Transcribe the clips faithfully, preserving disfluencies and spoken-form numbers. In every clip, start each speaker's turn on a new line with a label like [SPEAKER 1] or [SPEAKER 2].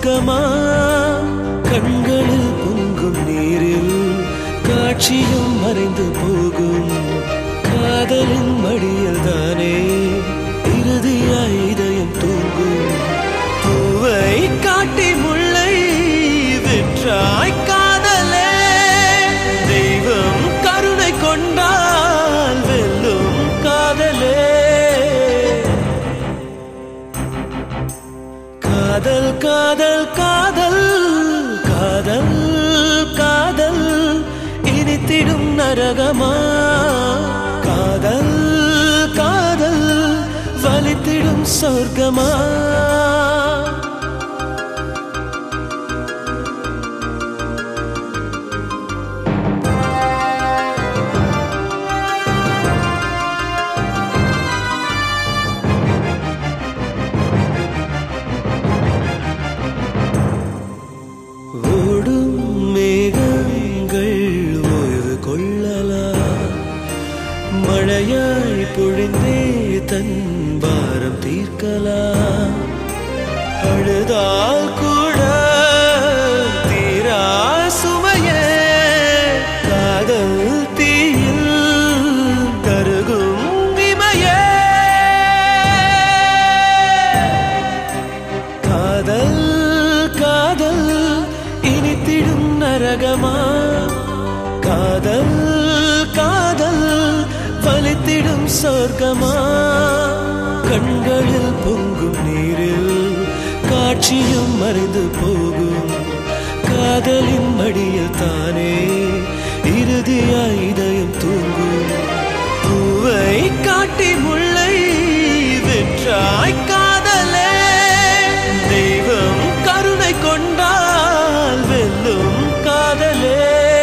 [SPEAKER 1] சொர்க்கமா கண்களில் பொங்கும் நீரில் காட்சியும் மறைந்து போகும் காதலின் மடியில் தானே இறுதியாய் இதயம் தூங்கும் பூவை காட்டி முல்லை விற்றாய் காதலே தெய்வம் கருணை கொண்டால் வெல்லும் காதலே காதல் காதல் காதல் காதல் காதல் இனித்திடும் நரகமா காதல் காதல் வலித்திடும் சொர்க்கமா மழையாய் பொழிந்தே தன் பாரம் தீர்க்கலாம் அழுதால் கூட தீரா சுமையே காதல் தீயில் கருகும் இமையே காதல் காதல் இனித்திடும் நரகமா காதல் காதல் வலித்திடும் சொர்க்கமா கண்களில் பொங்கும் நீரில் காட்சியும் மறைந்து போகும் காதலின் மடியில் தானே இறுதியாய் இதயம் தூங்கும் பூவை காட்டி முல்லை விற்றாய் காதலே தெய்வம் கருணை கொண்டால் வெல்லும் காதலே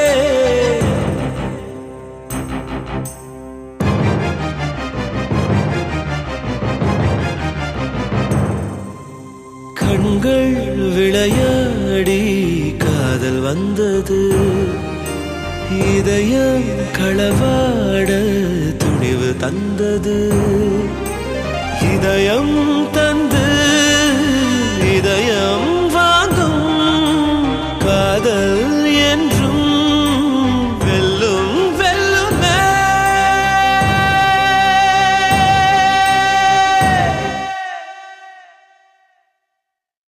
[SPEAKER 1] கண்கள் விளையாடி காதல் வந்தது இதயம் களவாட துணிவு தந்தது இதயம்